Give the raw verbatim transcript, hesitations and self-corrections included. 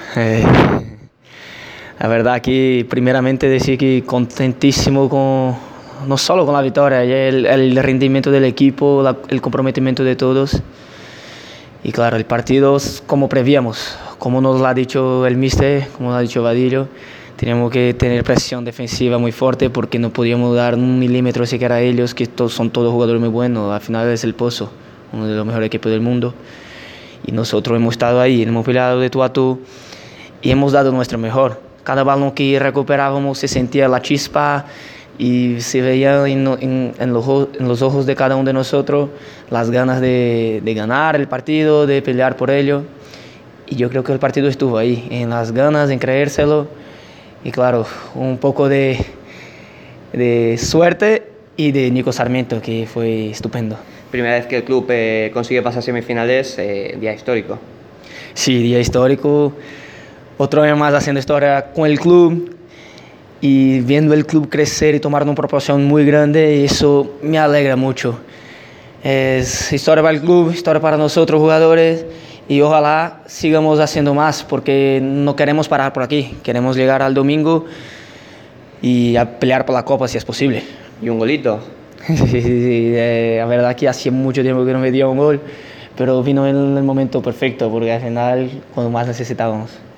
Eh, la verdad que primeramente decir que contentísimo con no solo con la victoria, el, el rendimiento del equipo, la, el comprometimiento de todos. Y claro, el partido como prevíamos, como nos lo ha dicho el míster, como lo ha dicho Vadillo, teníamos que tener presión defensiva muy fuerte porque no podíamos dar un milímetro siquiera a ellos, que todos, son todos jugadores muy buenos. Al final es el Pozo, uno de los mejores equipos del mundo. Y nosotros hemos estado ahí, hemos peleado de tú a tú y hemos dado nuestro mejor. Cada balón que recuperábamos se sentía la chispa y se veía en, en, en, los, en los ojos de cada uno de nosotros las ganas de, de ganar el partido, de pelear por ello. Y yo creo que el partido estuvo ahí, en las ganas, en creérselo. Y claro, un poco de, de suerte y de Nico Sarmiento, que fue estupendo. Primera vez que el club eh, consigue pasar semifinales, eh, día histórico. Sí, día histórico. Otro año más haciendo historia con el club y viendo el club crecer y tomar una proporción muy grande, eso me alegra mucho. Es historia para el club, historia para nosotros jugadores y ojalá sigamos haciendo más porque no queremos parar por aquí, queremos llegar al domingo y a pelear por la Copa si es posible. ¿Y un golito? Sí, sí, sí, eh, la verdad que hacía mucho tiempo que no metía un gol, pero vino en el momento perfecto porque al final cuando más necesitábamos.